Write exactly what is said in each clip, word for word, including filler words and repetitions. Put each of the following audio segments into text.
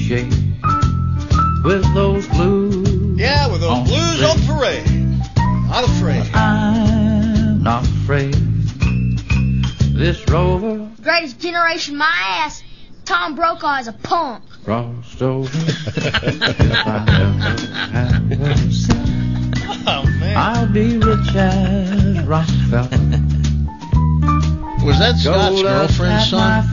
shade with those blues. Yeah, with those blues on parade. Not afraid. I'm not afraid. This rover. Greatest generation, my ass. Tom Brokaw is a punk. Crossed over. If I ever have a cent, Oh, man. I'll be rich as Rockefeller. Was that Scott's girlfriend's son?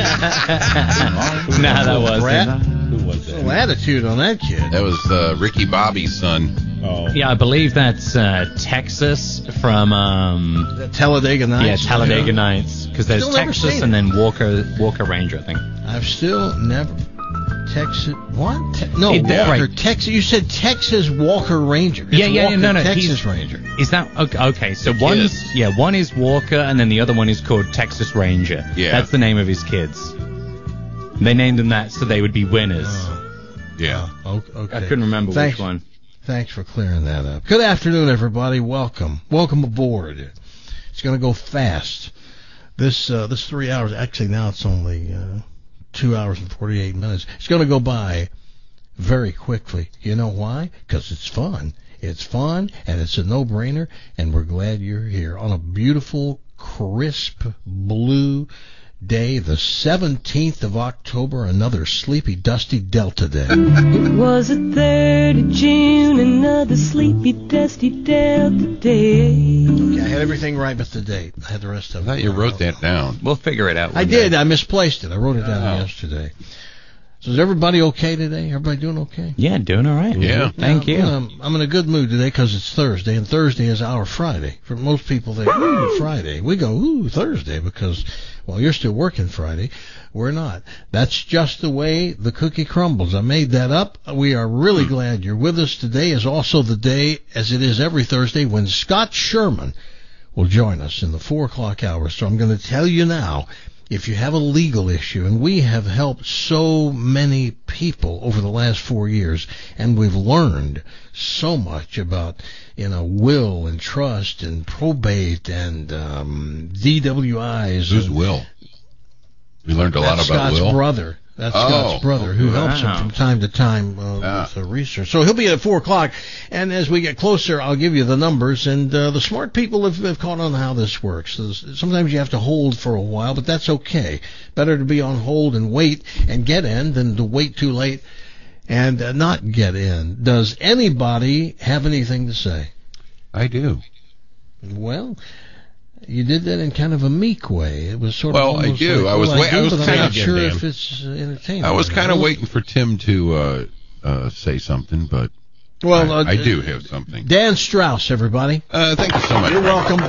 Nah, that wasn't. Brat? Who was that? Little attitude on that kid. That was uh, Ricky Bobby's son. Oh. Yeah, I believe that's uh, Texas from um, The Talladega Nights. yeah Talladega Nights, because there's Still never Texas seen and it. then Walker Walker Ranger, I think. I've still never. Texas. What? Te- no, It- Walker. right. Texas. You said Texas Walker Ranger. It's Yeah, yeah, Walker, no, no, Texas he's- Ranger. Is that okay? okay so one's Kids. yeah, one is Walker, and then the other one is called Texas Ranger. Yeah. That's the name of his kids. They named them that so they would be winners. Yeah. Oh, okay. I couldn't remember Thanks. which one. Thanks for clearing that up. Good afternoon, everybody. Welcome. Welcome aboard. It's going to go fast. This uh, this three hours, actually now it's only uh, two hours and forty-eight minutes. It's going to go by very quickly. You know why? Because it's fun. It's fun, and it's a no-brainer, and we're glad you're here on a beautiful, crisp, blue day, the seventeenth of October, another sleepy, dusty Delta day. It was the third of June, another sleepy, dusty Delta day. Okay, I had everything right but the date. I had the rest of I it. thought you wrote that down. We'll figure it out. I one did. day. I misplaced it. I wrote it down Oh. yesterday. So is everybody okay today? Everybody doing okay? Yeah, doing all right. Yeah. Thank Yeah, you. I'm, I'm in a good mood today because it's Thursday, and Thursday is our Friday. For most people, they ooh, Friday. We go, ooh, Thursday, because, well, you're still working Friday. We're not. That's just the way the cookie crumbles. I made that up. We are really glad you're with us. Today is also the day, as it is every Thursday, when Scott Sherman will join us in the four o'clock hour. So I'm going to tell you now, if you have a legal issue, and we have helped so many people over the last four years, and we've learned so much about, you know, will and trust and probate and um, D W Is. Who's and Will? We learned a lot that's about Scott's Will. brother. That's Oh, Scott's brother, who wow. helps him from time to time uh, Ah. with the research. So he'll be at four o'clock, and as we get closer, I'll give you the numbers. And uh, the smart people have, have caught on how this works. So sometimes you have to hold for a while, but that's okay. Better to be on hold and wait and get in than to wait too late and uh, not get in. Does anybody have anything to say? I do. Well, you did that in kind of a meek way. It was sort Well, of I almost do. like, I was well, wait- I do, was but I'm kinda not sure getting if in. it's uh, entertaining. I was kind of Well, waiting for Tim to uh, uh, say something, but Well, I, uh, I do have something. Dan Strauss, everybody. Uh, thank you so much. You're welcome.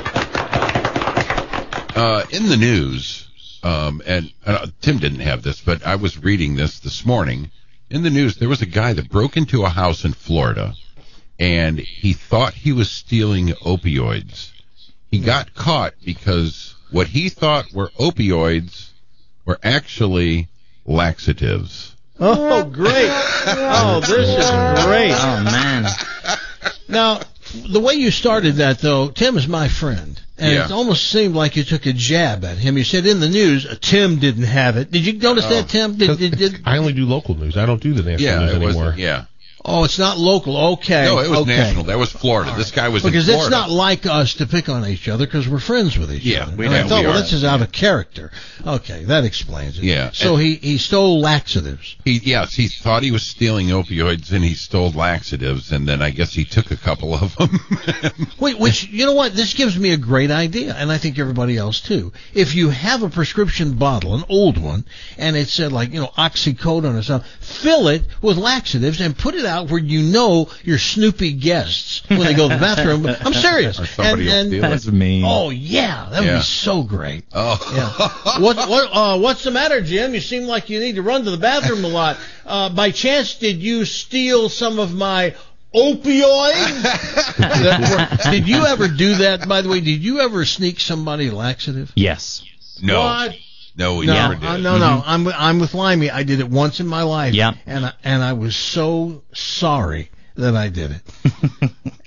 Uh, in the news, um, and uh, Tim didn't have this, but I was reading this this morning. In the news, there was a guy that broke into a house in Florida, and he thought he was stealing opioids. He got caught because what he thought were opioids were actually laxatives. Oh, great. Oh, this is great. Oh man. Now, the way you started that, though, Tim is my friend. And Yeah. it almost seemed like you took a jab at him. You said in the news, uh, Tim didn't have it. Did you notice Oh. that, Tim? Did, did, did, I only do local news. I don't do the national Yeah, news it was. anymore. Yeah. oh, it's not local. Okay. No, it was okay. national. That was Florida. This guy was Because in it's Florida. not like us to pick on each other because we're friends with each Yeah, other. we and I know, thought, we well, are. this is out of character. Okay, that explains it. Yeah. So he, he stole laxatives. He, yes, he thought he was stealing opioids, and he stole laxatives, and then I guess he took a couple of them. Wait, which, you know what? This gives me a great idea, and I think everybody else too. If you have a prescription bottle, an old one, and it said like, you know, oxycodone or something, fill it with laxatives and put it out where you know your snoopy guests when they go to the bathroom. I'm serious. Or somebody will steal it. That's mean. Oh yeah, that would Yeah. be so great. Oh. Yeah. What what uh, what's the matter, Jim? You seem like you need to run to the bathroom a lot. Uh, by chance, did you steal some of my opioids? That were- did you ever do that? By the way, did you ever sneak somebody laxative? Yes. No. What? No, we No, never did. uh, no, no. I'm with- I'm with Limey. I did it once in my life. Yeah. And I, and I was so sorry that I did it.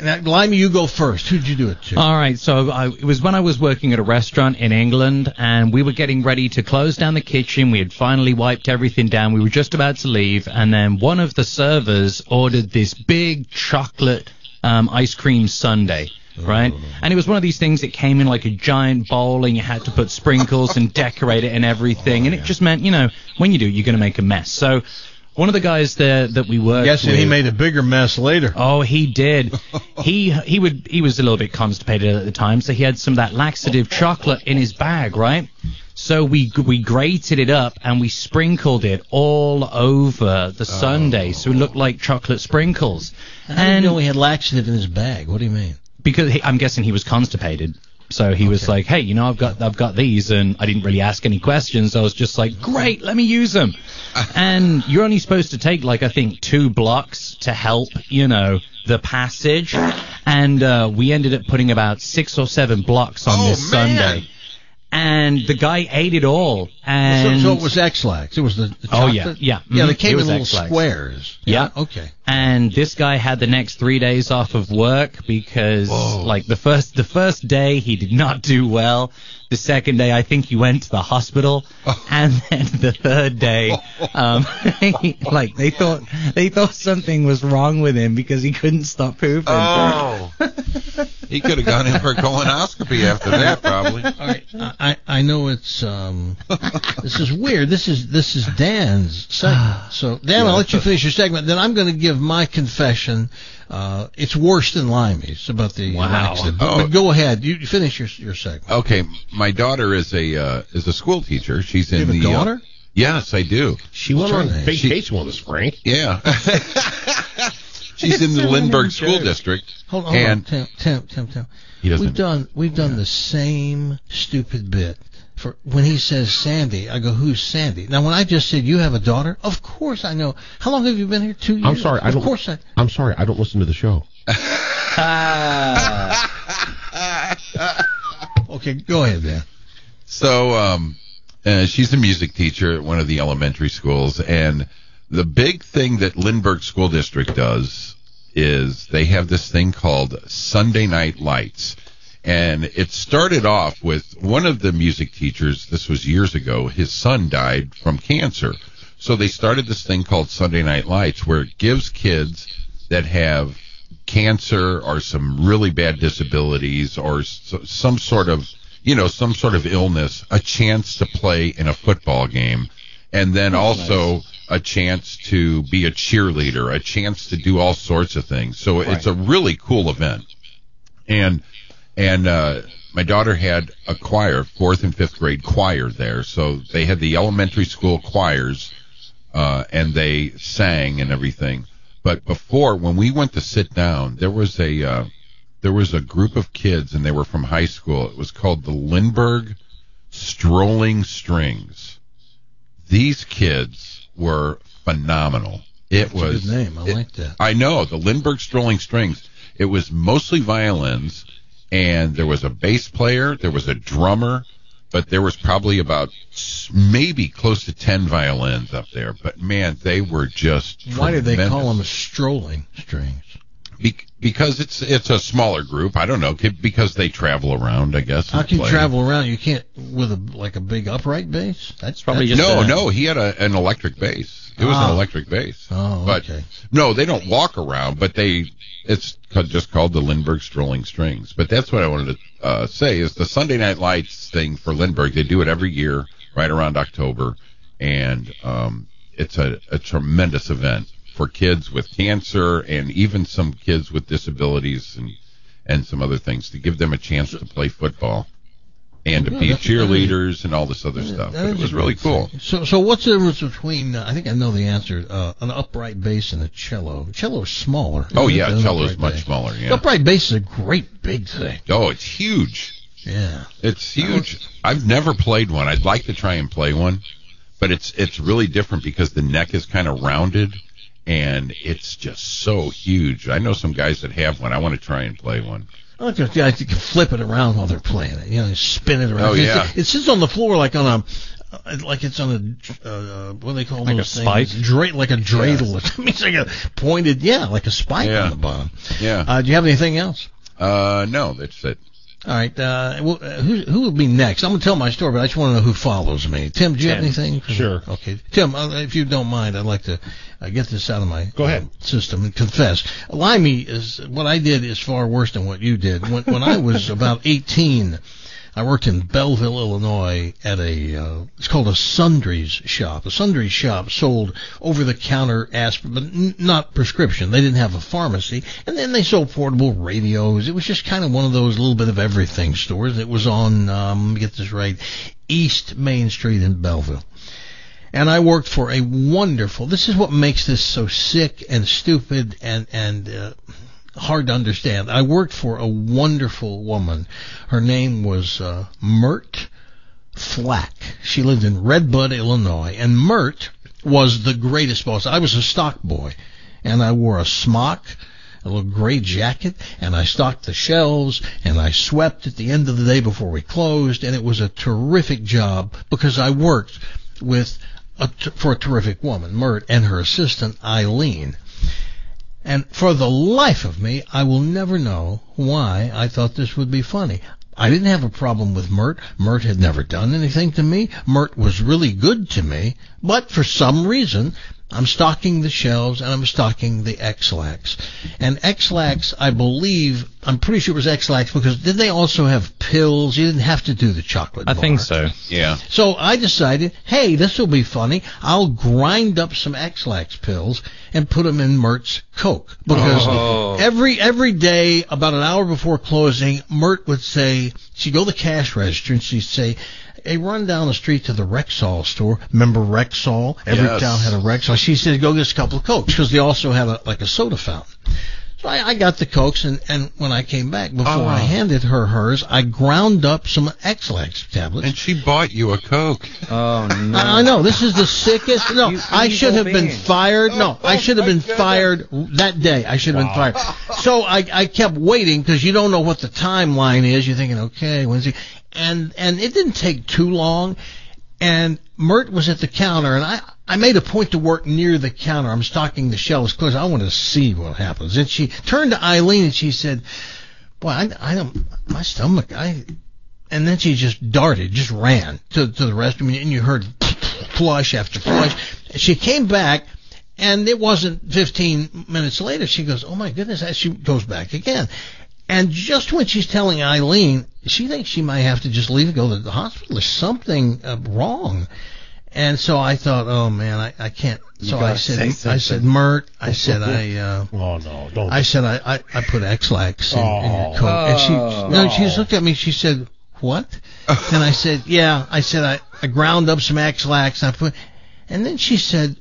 Now, Limey, you go first. Who'd you do it to? All right, so I, it was when I was working at a restaurant in England, and we were getting ready to close down the kitchen. We had finally wiped everything down. We were just about to leave, and then one of the servers ordered this big chocolate um, ice cream sundae, right? Oh. And it was one of these things that came in like a giant bowl, and you had to put sprinkles and decorate it and everything, oh, and it yeah. just meant, you know, when you do, you're going to make a mess. So one of the guys there that we worked yes, with... Yes, and he made a bigger mess later. Oh, he did. he he would he was a little bit constipated at the time, so he had some of that laxative chocolate in his bag, right? So we we grated it up and we sprinkled it all over the oh. sundae, so it looked like chocolate sprinkles. I didn't know he had laxative in his bag. What do you mean? Because he, I'm guessing he was constipated. So he okay. was like, hey, you know, I've got I've got these, and I didn't really ask any questions. I was just like, great, let me use them. And you're only supposed to take, like, I think two blocks to help, you know, the passage. And uh, we ended up putting about six or seven blocks on oh, this man. sundae. And the guy ate it all. And so, so it was X-Lax. It was the, the chocolate? Oh, yeah. Yeah, mm-hmm. yeah they came in in little X-Lax. squares. Yeah. yeah. Okay. And this guy had the next three days off of work because, Whoa. like, the first the first day he did not do well. The second day, I think he went to the hospital, and then the third day, um, he, like they thought they thought something was wrong with him because he couldn't stop pooping. Oh, he could have gone in for a colonoscopy after that, probably. All right, I I know it's um, this is weird. This is this is Dan's segment. So Dan, I'll let you finish your segment. Then I'm going to give my confession. Uh, it's worse than Limey's about the wow. laxative. But, oh. but go ahead. You finish your your segment. Okay, my daughter is a uh, is a school teacher. She's in you have the a daughter. Uh, yes, I do. She went on vacation with us, Frank. Yeah. She's in the Lindbergh School District. Hold on, hold on. Tim, Tim, Tim, Tim. We've done we've done yeah. the same stupid bit. For when he says Sandy, I go, who's Sandy? Now, when I just said you have a daughter, of course I know. How long have you been here? Two years. I'm sorry. I of don't, course I. I'm sorry. I don't listen to the show. Okay, go ahead, Dan. So, um, uh, she's a music teacher at one of the elementary schools, and the big thing that Lindbergh School District does is they have this thing called Sunday Night Lights. And it started off with one of the music teachers, this was years ago, his son died from cancer. So they started this thing called Sunday Night Lights, where it gives kids that have cancer or some really bad disabilities or s- some sort of, you know, some sort of illness, a chance to play in a football game. And then also nice. a chance to be a cheerleader, a chance to do all sorts of things. So right. it's a really cool event. And And uh, my daughter had a choir, fourth and fifth grade choir there. So they had the elementary school choirs, uh, and they sang and everything. But before, when we went to sit down, there was a uh, there was a group of kids, and they were from high school. It was called the Lindbergh Strolling Strings. These kids were phenomenal. It That's was a good name. I it, like that. I know, the Lindbergh Strolling Strings. It was mostly violins. And there was a bass player, there was a drummer, but there was probably about maybe close to ten violins up there. But, man, they were just Why tremendous. did they call them strolling strings? Be- because it's it's a smaller group. I don't know, because they travel around, I guess. How can you travel around? You can't with a like a big upright bass? That's probably just No, a... no, he had a, an electric bass. It was ah. an electric bass. Oh, but, okay. No, they don't walk around, but they it's just called the Lindbergh Strolling Strings. But that's what I wanted to uh, say is the Sunday Night Lights thing for Lindbergh. They do it every year right around October, and um, it's a, a tremendous event for kids with cancer and even some kids with disabilities and and some other things to give them a chance to play football and to yeah, be that's, cheerleaders that, and all this other that, stuff. That But it was really cool. So, so what's the difference between? Uh, I think I know the answer. Uh, an upright bass and a cello. Cello is smaller. Oh yeah, than cello is much bass. smaller. Yeah. The upright bass is a great big thing. Oh, it's huge. Yeah, it's huge. I've never played one. I'd like to try and play one, but it's it's really different because the neck is kind of rounded, and it's just so huge. I know some guys that have one. I want to try and play one. I like to, yeah, you can flip it around while they're playing it. You know, spin it around. Oh, yeah. It, it sits on the floor like on a uh, like it's on a uh, what do they call Like those a spike? things? Dra- like a dreidel. It means like a pointed, yeah, like a spike Yeah. on the bottom. Yeah. Uh, do you have anything else? Uh, no, that's it. All right. Uh, well, uh, who who will be next? I'm going to tell my story, but I just want to know who follows me. Tim, do you have Tim. anything? Sure. Okay. Tim, uh, if you don't mind, I'd like to uh, get this out of my Go ahead. uh, system and confess. Limey is what I did is far worse than what you did. When when I was about eighteen, I worked in Belleville, Illinois, at a uh, it's called a sundries shop. A sundries shop sold over-the-counter aspirin, but n- not prescription. They didn't have a pharmacy, and then they sold portable radios. It was just kind of one of those little bit of everything stores. It was on, um, let me get this right, East Main Street in Belleville. And I worked for a wonderful. This is what makes this so sick and stupid and and. Uh, hard to understand. I worked for a wonderful woman. Her name was uh, Mert Flack. She lived in Redbud, Illinois. And Mert was the greatest boss. I was a stock boy, and I wore a smock, a little gray jacket, and I stocked the shelves, and I swept at the end of the day before we closed, and it was a terrific job because I worked with a t- for a terrific woman, Mert, and her assistant, Eileen. And for the life of me, I will never know why I thought this would be funny. I didn't have a problem with Mert. Mert had never done anything to me. Mert was really good to me. But for some reason, I'm stocking the shelves and I'm stocking the X-Lax. And X-Lax, I believe, I'm pretty sure it was X-Lax because did they also have pills? You didn't have to do the chocolate I bar. think so. Yeah. So I decided, hey, this will be funny. I'll grind up some X-Lax pills and put them in Mert's Coke. Because Oh. every every day, about an hour before closing, Mert would say, she'd go to the cash register and she'd say, hey, run down the street to the Rexall store. Remember Rexall? Every Yes. town had a Rexall. She said, go get us a couple of Cokes because they also had a, like a soda fountain. So I, I got the Cokes, and, and when I came back, before Oh. I handed her hers, I ground up some X-Lax tablets. And she bought you a Coke. Oh, no. I I know, this is the sickest. No, You I evil should have been being. fired. No, I should have my been goodness. fired that day. I should have been fired. So I, I kept waiting because you don't know what the timeline is. You're thinking, okay, when's he? And, and it didn't take too long. And Mert was at the counter, and I, I made a point to work near the counter. I'm stocking the shelves because I wanted to see what happens. And she turned to Eileen and she said, boy, I, I don't, my stomach, I, and then she just darted, just ran to, to the restroom, and you heard flush after flush. She came back, and it wasn't fifteen minutes later. She goes, oh my goodness, and she goes back again. And just when she's telling Eileen, she thinks she might have to just leave and go to the hospital. There's something uh, wrong. And so I thought, oh man, I, I can't. So I gotta say said, I said, something. Mert, I said, I, uh, Oh, no, don't. I said, I, I, I put X-Lax in, in your Oh. coat. And she, Oh. no, she just looked at me. She said, what? And I said, yeah. I said, I, I ground up some X-Lax. I put, and then she said,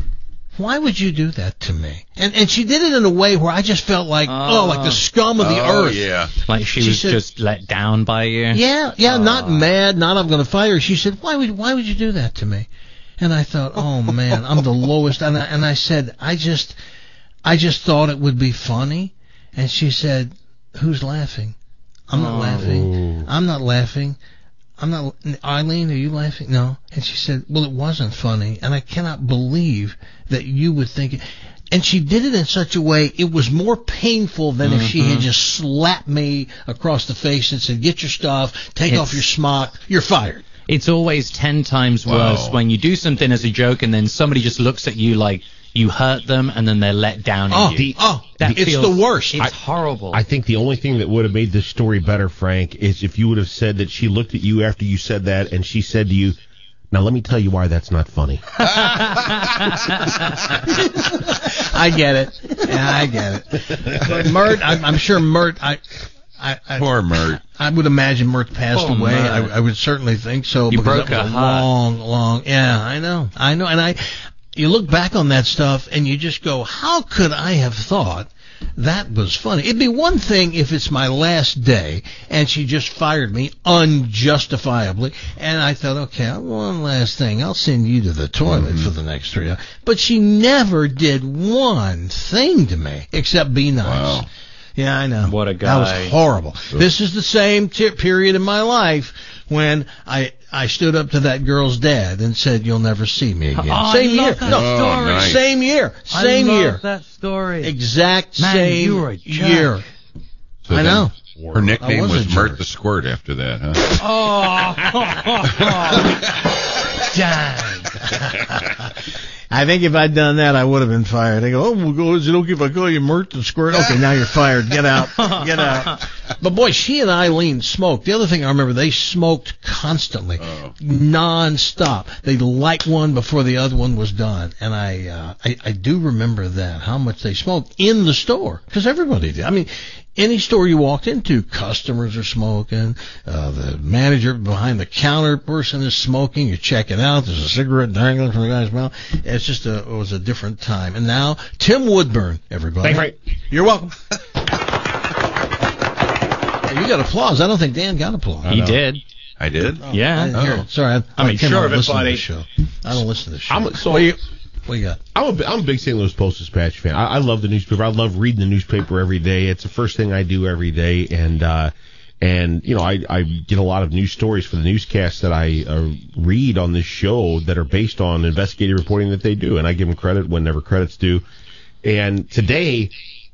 why would you do that to me? And and she did it in a way where I just felt like, oh, Oh. like the scum of the oh, earth. yeah. Like she, She was said- just let down by you. Yeah, yeah, Oh. not mad, not I'm going to fire her. She said, why would why would you do that to me? And I thought, oh man, I'm the lowest. And I, and I said, I just, I just thought it would be funny. And she said, who's laughing? I'm not Oh. laughing. I'm not laughing. I'm not. Eileen, are you laughing? No. And she said, well, it wasn't funny, and I cannot believe that you would think it. And she did it in such a way, it was more painful than if she had just slapped me across the face and said, get your stuff, take It's- off your smock, you're fired. It's always ten times Wow. worse when you do something as a joke and then somebody just looks at you like you hurt them and then they're let down Oh, in you. oh, That it's feels- the worst. It's I- horrible. I think the only thing that would have made this story better, Frank, is if you would have said that she looked at you after you said that and she said to you, now let me tell you why that's not funny. I get it. Yeah, I get it. But Mert, I'm, I'm sure Mert, I, I, I, Poor Mert. I would imagine Mert passed Poor away. Mert. I, I would certainly think so. You because broke that was her a heart. long, long. Yeah, I know. I know. And I, you look back on that stuff and you just go, how could I have thought that was funny? It'd be one thing if it's my last day and she just fired me unjustifiably, and I thought, okay, one last thing, I'll send you to the toilet Mm-hmm. for the next three hours. But she never did one thing to me except be nice. Wow. Yeah, I know. What a That guy. was horrible. This is the same t- period in my life when I I stood up to that girl's dad and said, "You'll never see me again." Oh, same I year. love that No, Oh, nice. same year. Same I love year. that story. Exact Man, same you were a jerk. year. So I then know. Her nickname I was was a jerk. Mert the Squirt after that, huh? Oh, dang. I think if I'd done that, I would have been fired. They go, "Oh, well, go, is it okay if I call you Mert the Squirt?" Okay, now you're fired. Get out. Get out. But boy, she and Eileen smoked. The other thing I remember, they smoked constantly, Oh. non-stop. They'd light one before the other one was done. And I, uh, I, I do remember that, how much they smoked in the store. Because everybody did. I mean, any store you walked into, customers are smoking. Uh, the manager behind the counter person is smoking. You check it out. There's a cigarette dangling from the guy's mouth. It's just a, it was a different time. And now, Tim Woodburn, everybody. Thank you. You're welcome. You got applause. I don't think Dan got applause. He did. I did? I Yeah. didn't hear it. Sorry, I, I mean, Tim, sure, don't if listen to buddy. the show. I don't listen to the show. I'm- so- what, do you, what you got? I'm a, bi- I'm a big Saint Louis Post-Dispatch fan. I, I love the newspaper. I love reading the newspaper every day. It's the first thing I do every day, and uh, and you know I, I get a lot of news stories for the newscasts that I uh, read on this show that are based on investigative reporting that they do, and I give them credit whenever credit's due. And today,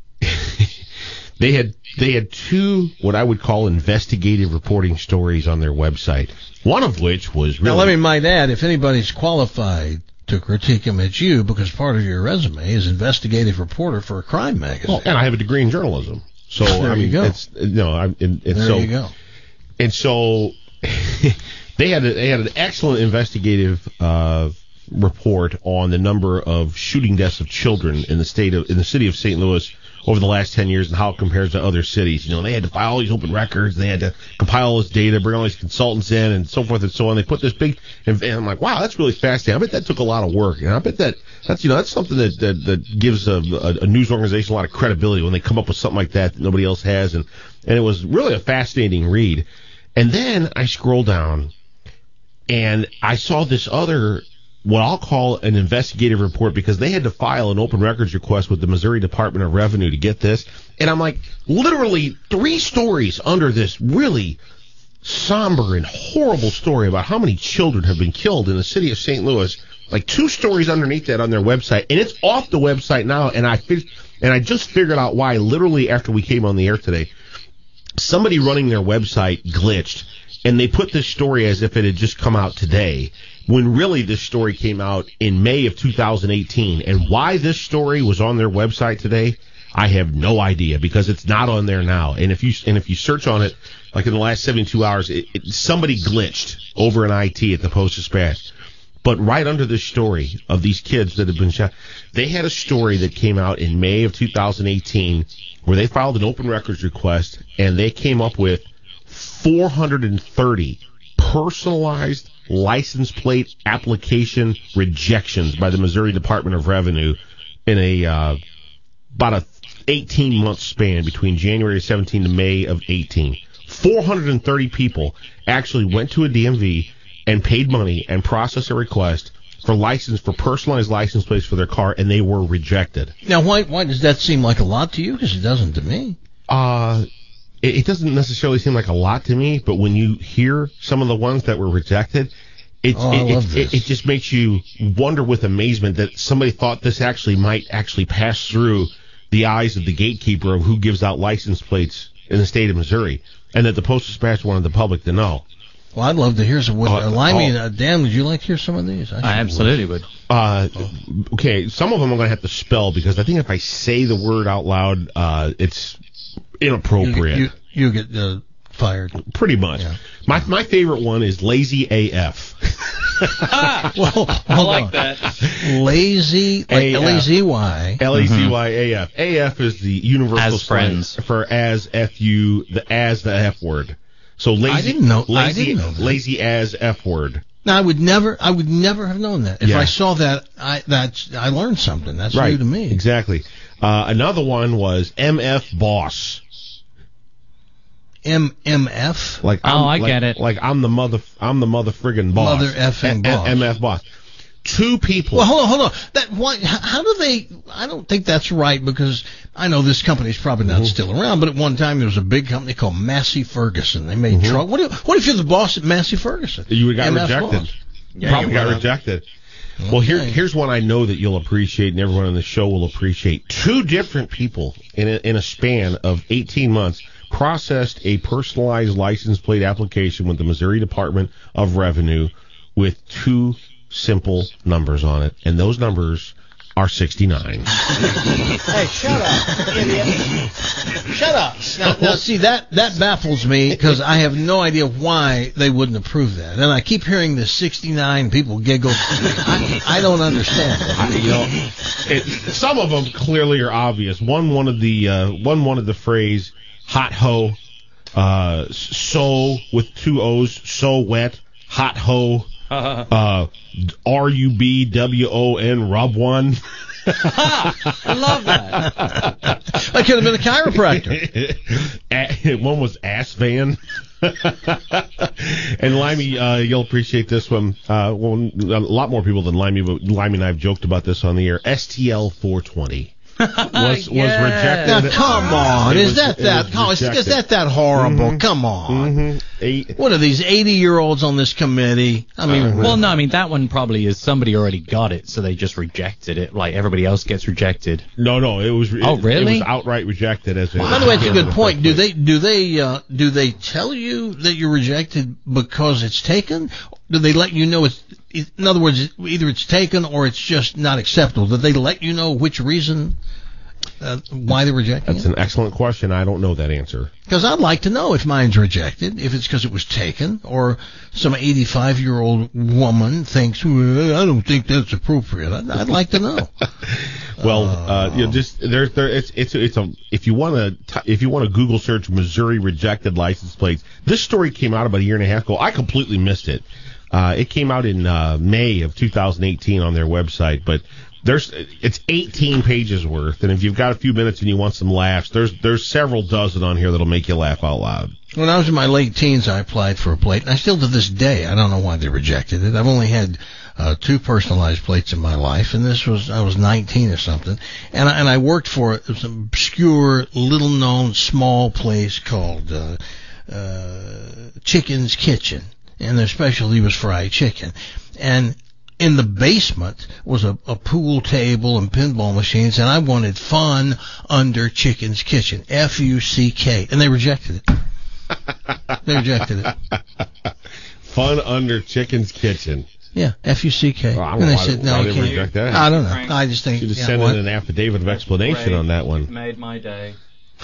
they had they had two what I would call investigative reporting stories on their website. One of which was really Now, let me might add, if anybody's qualified to critique him, it's you, because part of your resume is investigative reporter for a crime magazine. well, and I have a degree in journalism. So There I you mean, go. it's you know, I'm and, and there so you go. and so they had a, they had an excellent investigative uh, report on the number of shooting deaths of children in the state of in the city of Saint Louis over the last ten years and how it compares to other cities. You know, they had to file all these open records, they had to compile all this data, bring all these consultants in, and so forth and so on. They put this big, and, and I'm like, wow, that's really fascinating. I bet that took a lot of work, and I bet that that's you know that's something that that, that gives a, a, a news organization a lot of credibility when they come up with something like that that nobody else has, and and it was really a fascinating read. And then I scrolled down, and I saw this other, what I'll call an investigative report, because they had to file an open records request with the Missouri Department of Revenue to get this. And I'm like, literally three stories under this really somber and horrible story about how many children have been killed in the city of Saint Louis. Like two stories underneath that on their website, and it's off the website now. And I fi- and I just figured out why. Literally after we came on the air today, somebody running their website glitched, and they put this story as if it had just come out today, when really this story came out in May of two thousand eighteen. And why this story was on their website today, I have no idea, because it's not on there now. And if you and if you search on it, like in the last seventy-two hours, it, it, somebody glitched over in I T at the Post-Dispatch. But right under this story of these kids that have been shot, they had a story that came out in May of two thousand eighteen where they filed an open records request, and they came up with four hundred thirty personalized license plate application rejections by the Missouri Department of Revenue in a uh, about a eighteen month span between January seventeen to May of eighteen. four hundred thirty people actually went to a D M V and paid money and processed a request for license for personalized license plates for their car, and they were rejected. Now, why why does that seem like a lot to you? Because it doesn't to me. Uh, it, it doesn't necessarily seem like a lot to me, but when you hear some of the ones that were rejected, it, Oh, I it, love it, this. it, it just makes you wonder with amazement that somebody thought this actually might actually pass through the eyes of the gatekeeper of who gives out license plates in the state of Missouri, and that the Post-Dispatch wanted the public to know. Well, I'd love to hear some. Would, Oh, uh, Limey, oh. uh, Dan, would you like to hear some of these? I should absolutely would. Uh, okay, some of them I'm going to have to spell, because I think if I say the word out loud, uh, it's You, inappropriate. you, you get uh, fired. Pretty much. Yeah. My my favorite one is Lazy A F. Well, I like that. Lazy, like A F. L A Z Y. L A Z Y A F. A F is the universal As slang friends. for as F U, the as the F word. So lazy, I didn't know- I lazy, didn't know that. lazy as F word. Now, I would never, I would never have known that. If Yeah. I saw that, I that's I learned something. That's new to me. Exactly. Uh, another one was M F boss. M M F. Like Oh, I'm, I like, get it. Like I'm the mother, I'm the mother friggin' boss. Mother effing A- boss. A- M F boss. Two people. Well, hold on, hold on. That why? h- How do they? I don't think that's right, because I know this company's probably not Mhm. still around, but at one time there was a big company called Massey Ferguson. They made Mhm. truck. What if, what if you're the boss at Massey Ferguson? You got M F rejected. boss. Yeah, Probably you got would. rejected. Well, here, Okay. here's one I know that you'll appreciate, and everyone on the show will appreciate. Two different people in a, in a span of eighteen months processed a personalized license plate application with the Missouri Department of Revenue with two simple numbers on it, and those numbers are sixty-nine. Hey, shut up, idiot! Shut up. Now, now, see that that baffles me because I have no idea why they wouldn't approve that, and I keep hearing the sixty-nine people giggle. I, I don't understand. I, you know, it, some of them clearly are obvious. One wanted the uh, one wanted the phrase "hot ho," uh, so with two O's, so wet, hot ho. Uh, R U B W O N, rub one. I love that. I could have been a chiropractor. One was ass van. And Limey, uh, you'll appreciate this one. Uh, well, a lot more people than Limey, but Limey and I have joked about this on the air. S T L four twenty. Was, was Yeah. rejected. Now, come on, It is was- that it that? was Oh, is, is rejected. that that horrible? Mhm. Come on. Mm-hmm. Eight. What are these eighty-year-olds on this committee? I mean, Well, no, I mean, that one probably is somebody already got it, so they just rejected it, like everybody else gets rejected. No, no, it was. Oh, it- really? It was outright rejected as. by the way, it's a good point. Do they do they uh, do they tell you that you're rejected because it's taken? Do they let you know it's? In other words, either it's taken or it's just not acceptable. Do they let you know which reason? Uh, why they're rejecting That's it? an excellent question. I don't know that answer. Because I'd like to know if mine's rejected, if it's because it was taken, or some eighty-five-year-old woman thinks, well, I don't think that's appropriate. I'd, I'd like to know. Well, uh, you know, just there, there. It's it's it's a. If you want to, if you want to Google search Missouri rejected license plates, this story came out about a year and a half ago. I completely missed it. Uh, it came out in uh, May of two thousand eighteen on their website, but. There's it's eighteen pages worth, and if you've got a few minutes and you want some laughs, there's there's several dozen on here that'll make you laugh out loud. When I was in my late teens, I applied for a plate, and I still to this day, I don't know why they rejected it. I've only had uh, two personalized plates in my life, and this was, I was nineteen or something, and I, and I worked for it. It was an obscure, little-known, small place called uh, uh, Chicken's Kitchen, and their specialty was fried chicken. And in the basement was a, a pool table and pinball machines, and I wanted fun under Chicken's Kitchen, F U C K, and they rejected it. They rejected it. Fun under Chicken's Kitchen. Yeah, F U C K. Well, I don't and know they why- said, why no, they you can't. reject that. I don't know. Frank, I just think, Should have yeah, sent what? in an affidavit of explanation on that one. Made my day.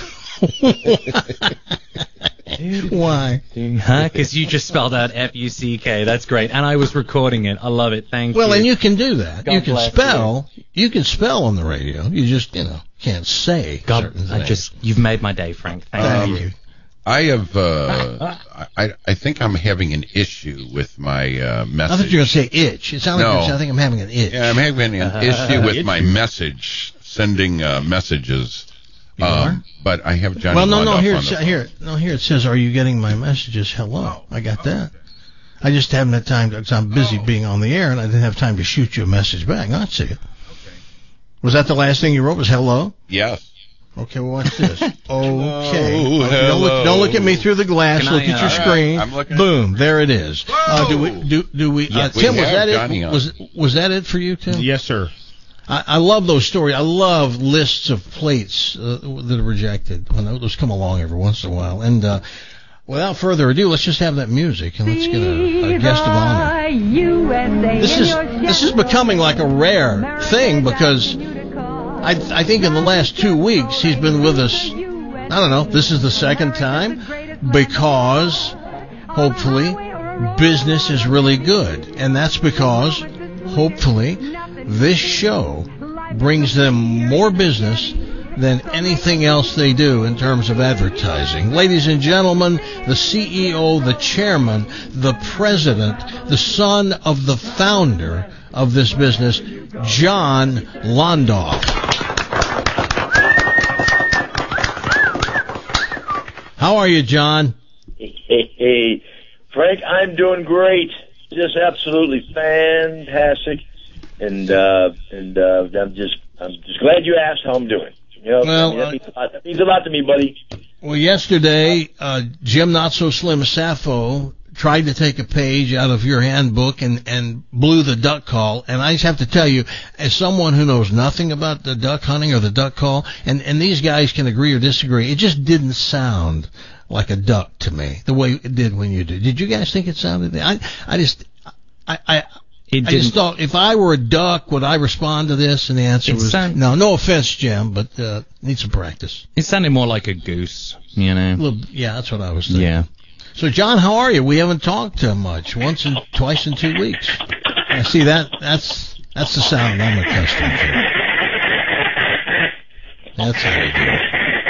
Why? Because you just spelled out F U C K. That's great. And I was recording it. I love it. Thank Well, you. and you can do that. God you can bless spell. You. can spell on the radio. You just, you know, can't say God, certain I things. just, you've made my day, Frank. Thank Um, you. I have. Uh, I I think I'm having an issue with my uh, I message. thought you were going to say itch. It sounded No. like you said, I think I'm having an itch. Yeah, I'm having an issue with my message, sending uh, messages. You are? But I have Johnny Well, no, no. Londoff Here, on it the sa- here, no. Here it says, "Are you getting my messages?" Hello, I got that. I just haven't had time because I'm busy being on the air, and I didn't have time to shoot you a message back. No, I see it. Was that the last thing you wrote? Was hello? Yes. Okay, well, watch this. Okay. Hello, Okay, don't look, don't look at me through the glass. Can Look I, at your uh, screen. I'm looking at- Boom, there it is. Uh, do we? Do do we? Uh, Yes, we Tim, was have that Johnny it? on. Was was that it for you, Tim? Yes, sir. I, I love those stories. I love lists of plates uh, that are rejected. When those come along every once in a while. And uh, without further ado, let's just have that music and let's get a, a guest of honor. This is this is becoming like a rare thing because I I think in the last two weeks he's been with us. I don't know. This is the second time because hopefully business is really good, and that's because hopefully this show brings them more business than anything else they do in terms of advertising. Ladies and gentlemen, the C E O, the chairman, the president, the son of the founder of this business, John Londoff. How are you, John? Hey, hey, Frank, I'm doing great. Just absolutely fantastic, and uh, and uh, I'm just I'm just glad you asked how I'm doing. You know, Well, I mean, that, uh, means a lot. that means a lot to me, buddy. Well, yesterday, uh, Jim Not So Slim Sappho tried to take a page out of your handbook and, and blew the duck call. And I just have to tell you, as someone who knows nothing about the duck hunting or the duck call, and, and these guys can agree or disagree, it just didn't sound like a duck to me, the way it did when you did. Did you guys think it sounded? I, I just, I, I, It I just didn't- thought, if I were a duck, would I respond to this? And the answer It was sound- no. No offense, Jim, but uh, need some practice. It sounded more like a goose, you A know. little, yeah, that's what I was thinking. Yeah. So, John, how are you? We haven't talked uh, much. Once and twice in two weeks. I see that. That's that's the sound I'm accustomed to. That's how we do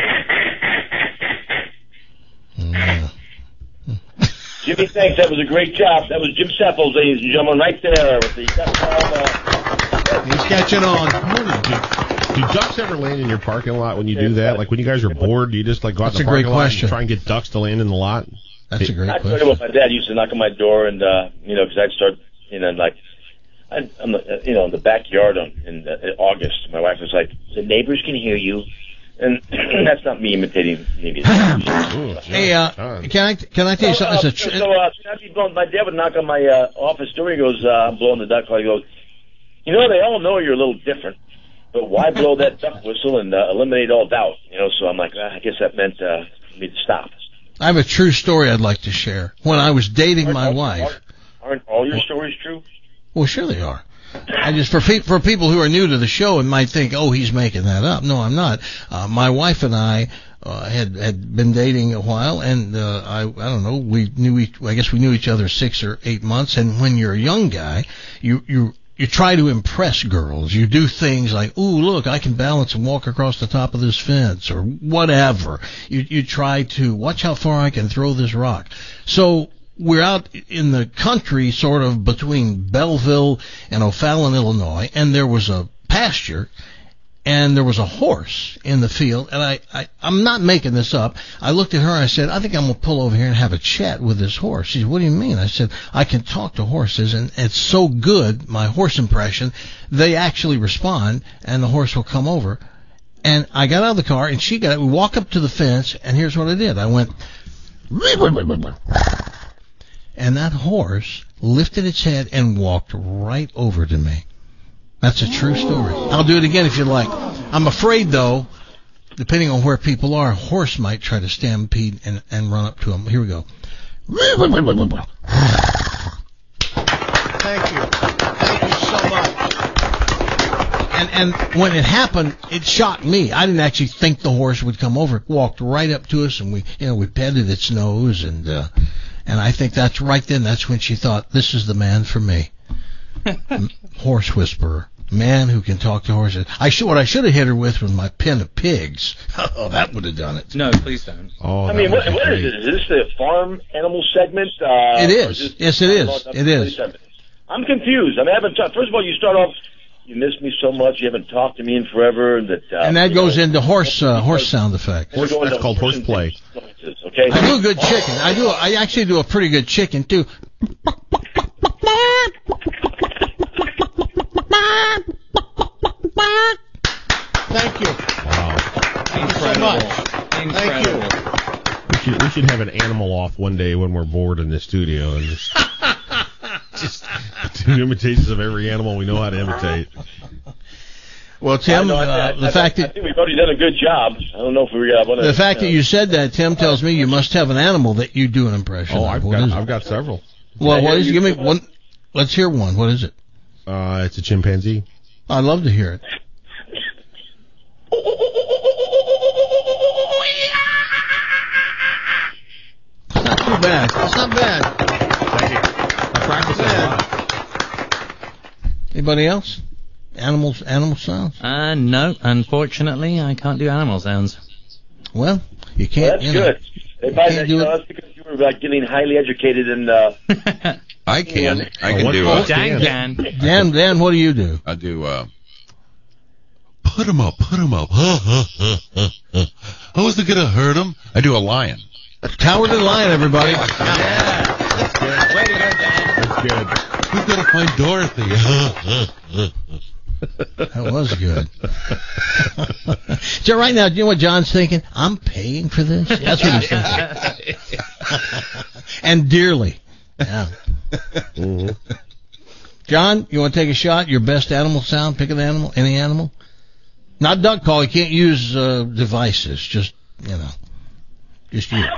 it. Yeah. Jimmy, thanks. That was a great job. That was Jim Sappho, ladies and gentlemen, right there with the duck call. Uh, He's catching on. Do ducks ever land in your parking lot when you do that? Like when you guys are bored, do you just like go out That's in the a great parking lot question. and try and get ducks to land in the lot? That's a great I told you question. what my dad used to knock on my door, and uh, you know, because I'd start, you know, like, I'd, I'm, uh, you know, in the backyard on, in, uh, in August. My wife was like, "The neighbors can hear you," and that's not me imitating maybe. Hey, uh, can I can I tell you So, something? uh, It's a tr- so, uh, I'd be blowing, my dad would knock on my uh, office door. He goes, uh, "I'm blowing the duck call." He goes, "You know, they all know you're a little different, but why blow that duck whistle and uh, eliminate all doubt?" You know, so I'm like, ah, I guess that meant uh, for me to stop. I have a true story I'd like to share. When I was dating my Aren't- wife. Aren't, aren't all your stories true? Well, sure they are. I just for pe- for people who are new to the show and might think, oh, he's making that up. No, I'm not. Uh, my wife and I uh, had had been dating a while, and uh, I I don't know. We knew each. I guess we knew each other six or eight months. And when you're a young guy, you you you try to impress girls. You do things like, ooh, look, I can balance and walk across the top of this fence, or whatever. You you try to watch how far I can throw this rock. So we're out in the country, sort of between Belleville and O'Fallon, Illinois, and there was a pasture, and there was a horse in the field, and I, I, I'm not making this up. I looked at her and I said, I think I'm going to pull over here and have a chat with this horse. She said, what do you mean? I said, I can talk to horses, and it's so good, my horse impression, they actually respond, and the horse will come over. And I got out of the car, and she got, we walk up to the fence, and here's what I did. I went, and that horse lifted its head and walked right over to me. That's a true story. I'll do it again if you'd like. I'm afraid, though, depending on where people are, a horse might try to stampede and, and run up to them. Here we go. Thank you. Thank you so much. And, and when it happened, it shocked me. I didn't actually think the horse would come over. It walked right up to us, and we, you know, we petted its nose, and uh, and I think that's right then. That's when she thought, this is the man for me. Horse whisperer, man who can talk to horses. I should what I should have hit her with was my pen of pigs. Oh, that would have done it. No, please don't. Oh, I that mean, would what, be what is great. it? Is this the farm animal segment? Uh, It or is. this- Yes, it is. It is. I'm confused. I mean, I haven't talked. First of all, you start off, you miss me so much. You haven't talked to me in forever. That uh, And that you goes know, into horse uh, horse sound effects. we're going That's to called horse horseplay. noises, Okay. I do a good chicken. I do. I actually do a pretty good chicken too. Thank you. Wow. Thank you so much. Thank you. We should, we should have an animal off one day when we're bored in the studio and just, just do imitations of every animal we know how to imitate. Well, Tim, I know, I- uh, I- the I- fact I that think we've already done a good job. I don't know if we got one. the fact that you said that, Tim, tells me you must have an animal that you do an impression Oh, of. I've What got is it? I've got several. Well, what is it? you- Give me one. Let's hear one. What is it? Uh, it's a chimpanzee. I'd love to hear it. It's not too bad. It's not bad. Thank you. I practice it a lot. Anybody else? Animals, animal sounds? Uh, no, unfortunately, I can't do animal sounds. Well, you Well, can't. that's you know, good. They find can't that, do you know, it. that's because you were like getting highly educated and uh, I can. I Oh, can what- do oh, it. Dan can. Dan, Dan, what do you do? I do. Uh, put him up. Put him up. I wasn't gonna hurt him. I do a lion. Cowardly Lion, everybody. Way to go, Dan. That's good. We've got to find Dorothy. That was good. So right now, do you know what John's thinking? I'm paying for this. That's what he's thinking. And dearly. Yeah. Mm-hmm. John, you want to take a shot? Your best animal sound? Pick an animal. Any animal? Not duck call. You can't use uh, devices. Just, you know, just you.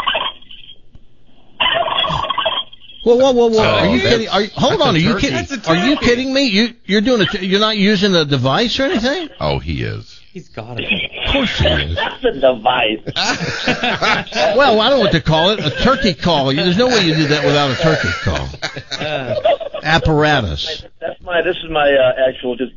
Whoa, whoa, whoa, whoa! Oh, are you that's- kidding? Are you, hold on, are you turkey. kidding? That's a Are you turkey. kidding me? You you're doing it. You're not using a device or anything? Oh, he is. He's got it. Of course he is. That's a device. Well, I don't know what to call it. A turkey call. There's no way you do that without a turkey call. Apparatus. That's my. This is my uh, actual just.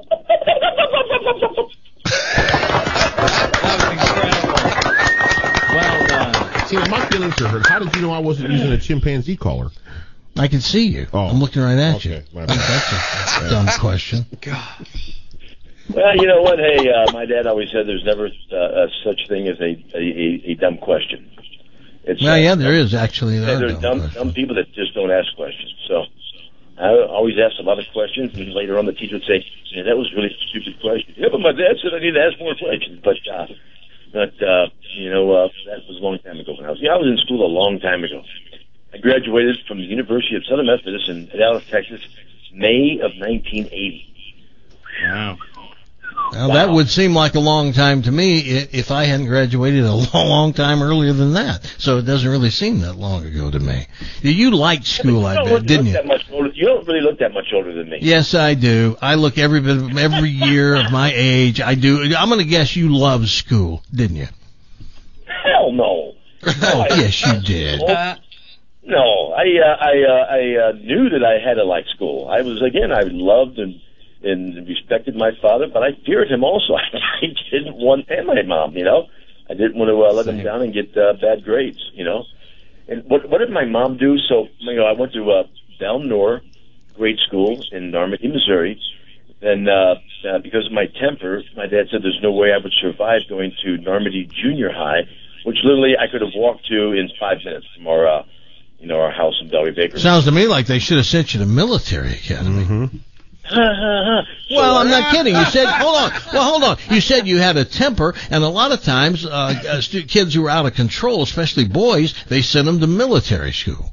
Well done. See, my feelings are hurt. How did you know I wasn't using a chimpanzee caller? I can see you. Oh. I'm looking right at you. Okay, my I bad. think that's a dumb question. Well, you know what? Hey, uh, my dad always said there's never uh, a such thing as a a, a, a dumb question. It's, Well, uh, yeah, there is actually. Yeah, There there's are dumb, dumb dumb people that just don't ask questions. So I always ask a lot of questions, and later on the teacher would say, yeah, that was a really stupid question. Yeah, but my dad said I need to ask more questions. But, uh, but uh, you know, uh, that was a long time ago when I was, yeah, I was in school a long time ago. I graduated from the University of Southern Methodist in Dallas, Texas, May of nineteen eighty. Wow. Well, that would seem like a long time to me i- if I hadn't graduated a long, long time earlier than that. So it doesn't really seem that long ago to me. You liked school, I You don't bet, look didn't you? that much older. You don't really look that much older than me. Yes, I do. I look every bit of, every year of my age. I do. I'm going to guess you loved school, didn't you? Hell no. Oh, yes, you did. Uh, No, I uh, I uh, I uh, knew that I had to like school. I was again, I loved and and respected my father, but I feared him also. I didn't want, and my mom, you know, I didn't want to uh, let him down and get uh, bad grades, you know. And what what did my mom do? So you know, I went to uh, Belnor grade school in Normandy, Missouri. Then uh, uh, because of my temper, my dad said there's no way I would survive going to Normandy Junior High, which literally I could have walked to in five minutes from our. Uh, You know, our house in Bellevue Baker. Sounds to me like they should have sent you to military academy. Mm-hmm. Well, I'm not kidding. You said, hold on. Well, hold on. You said you had a temper, and a lot of times, uh, uh, stu- kids who were out of control, especially boys, they sent them to military school.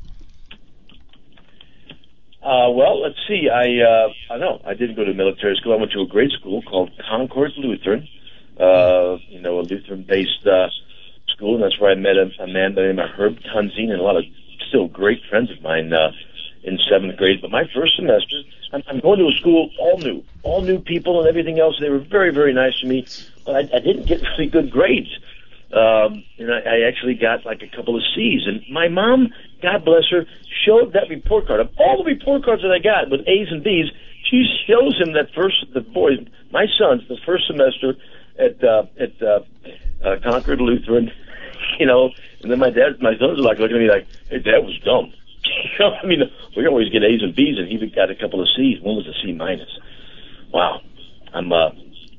Uh, well, let's see. I uh, I know I didn't go to military school. I went to a grade school called Concord Lutheran. Uh, you know, a Lutheran-based uh, school, and that's where I met a, a man by the name of Herb Tunzine and a lot of still great friends of mine uh, in seventh grade. But my first semester, I'm, I'm going to a school all new, all new people and everything else. They were very, very nice to me, but I, I didn't get really good grades. Um, and I, I actually got like a couple of C's. And my mom, God bless her, showed that report card. Of all the report cards that I got with A's and B's, she shows him that first, the boys, my sons, the first semester at uh, at uh, uh, Concord Lutheran, you know. And then my dad, my sons are like looking at me like, "Hey, Dad was dumb." You know, I mean, we always get A's and B's, and he got a couple of C's. One was a C minus. Wow, I'm uh,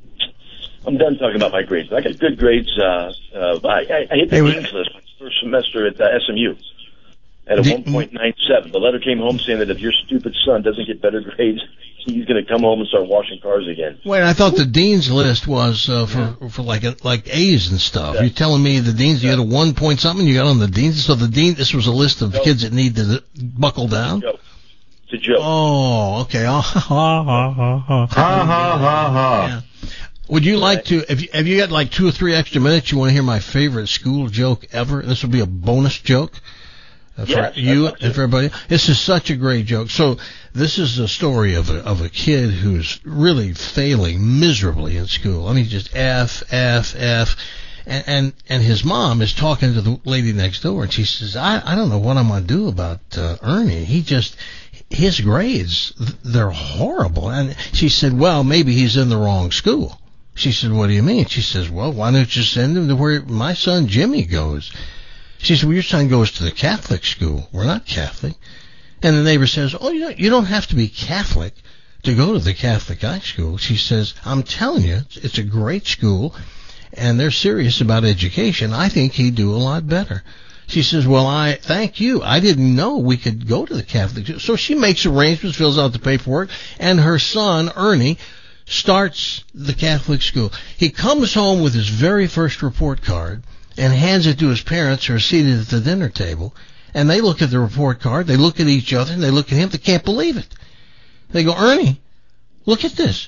I'm done talking about my grades. I got good grades. Uh, uh, I, I, I hit the Hey, we- dean's list my first semester at uh, S M U at a The- one point nine seven. The letter came home saying that if your stupid son doesn't get better grades, he's going to come home and start washing cars again. Wait, I thought the dean's list was uh, for for like like A's and stuff. You're telling me the dean's, you had a one point something you got on the dean's? So the dean, this was a list of No. kids that need to buckle down? Joke. It's a joke. Oh, okay. Oh, ha, ha, ha, ha, ha. Ha ha ha ha. Yeah. Would you like to, if you, have you got like two or three extra minutes, you want to hear my favorite school joke ever? This will be a bonus joke uh, for Yes, you I'd love and for everybody. This is such a great joke. So this is a story of a, of a kid who's really failing miserably in school. I mean, just F, F, F. And, and, and his mom is talking to the lady next door, and she says, I, I don't know what I'm going to do about uh, Ernie. He just, his grades, they're horrible. And she said, well, maybe he's in the wrong school. She said, what do you mean? She says, well, why don't you send him to where my son Jimmy goes? She said, well, your son goes to the Catholic school. We're not Catholic. And the neighbor says, oh, you don't, you don't have to be Catholic to go to the Catholic high school. She says, I'm telling you, it's a great school, and they're serious about education. I think he'd do a lot better. She says, well, I thank you. I didn't know we could go to the Catholic school. So she makes arrangements, fills out the paperwork, and her son, Ernie, starts the Catholic school. He comes home with his very first report card and hands it to his parents who are seated at the dinner table. And they look at the report card, they look at each other, and they look at him. They can't believe it. They go, Ernie, look at this.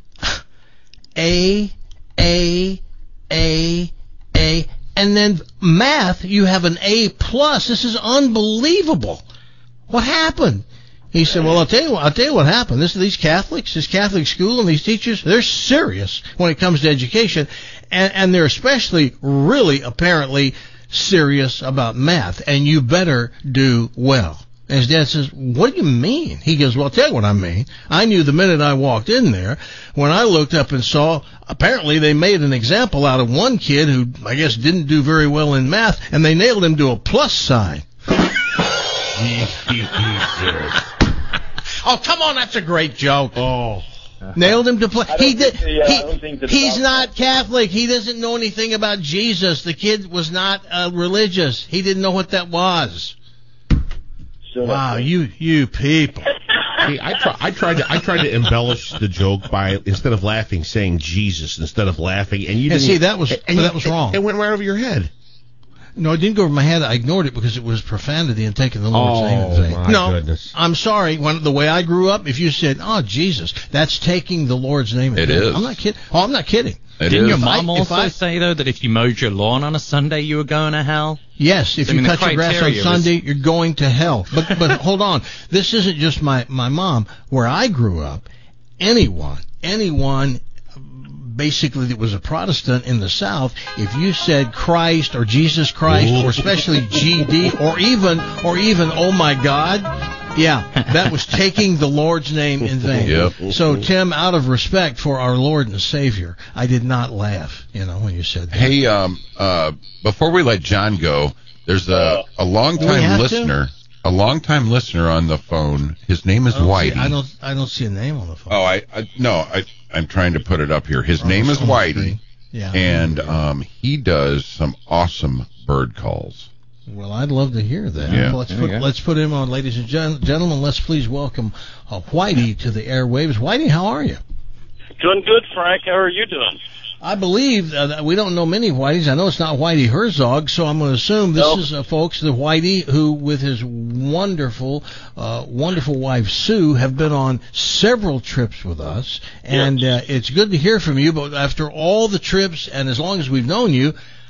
A, A, A, A, and then math, you have an A plus. This is unbelievable. What happened? He said, well, I'll tell you what, I'll tell you what happened. This, these Catholics, this Catholic school and these teachers, they're serious when it comes to education, and, and they're especially really apparently serious about math, and you better do well. And his dad says, what do you mean? He goes, well, I'll tell you what I mean. I knew the minute I walked in there, when I looked up and saw, apparently they made an example out of one kid who, I guess, didn't do very well in math, and they nailed him to a plus sign. Oh, come on, that's a great joke. Oh. Nailed him to play. He did. The, uh, he, I don't think that he's about not that. Catholic. He doesn't know anything about Jesus. The kid was not uh, religious. He didn't know what that was. So Wow, you you people. See, I, try, I tried to I tried to embellish the joke by, instead of laughing, saying Jesus instead of laughing, and you And didn't, see, that was- and that was wrong. It went right over your head. No, it didn't go over my head. I ignored it because it was profanity and taking the Lord's Oh, name in vain. my no, goodness. I'm sorry. When the way I grew up, if you said, "Oh, Jesus," that's taking the Lord's name in It vain. is. I'm not kidding. Oh, I'm not kidding. It Didn't is. your mom I- if also I- say, though, that if you mowed your lawn on a Sunday, you were going to hell? Yes, if I you mean, the cut your grass on criteria was- Sunday, you're going to hell. But but hold on, this isn't just my my mom. Where I grew up, anyone anyone basically that was a Protestant in the South, if you said Christ or Jesus Christ or especially G D or even or even oh my God, yeah, that was taking the Lord's name in vain. Yep. So Tim, out of respect for our Lord and Savior, I did not laugh, you know, when you said that. Hey, um, uh, before we let John go, there's a, a We longtime have to? listener, a longtime listener on the phone. His name is I don't see- Whitey. I don't I don't see a name on the phone. Oh, I, I no, I, I'm trying to put it up here. His Oh, name is on the Whitey, screen. Yeah. and um, he does some awesome bird calls. Well, I'd love to hear that. Yeah. Let's There put you go. let's put him on, ladies and gen- gentlemen. Let's please welcome uh, Whitey to the airwaves. Whitey, how are you? Doing good, Frank. How are you doing? I believe uh, that we don't know many Whiteys. I know it's not Whitey Herzog, so I'm going to assume this No. is, uh, folks, the Whitey who, with his wonderful, uh, wonderful wife Sue, have been on several trips with us, and uh, it's good to hear from you. But after all the trips, and as long as we've known you,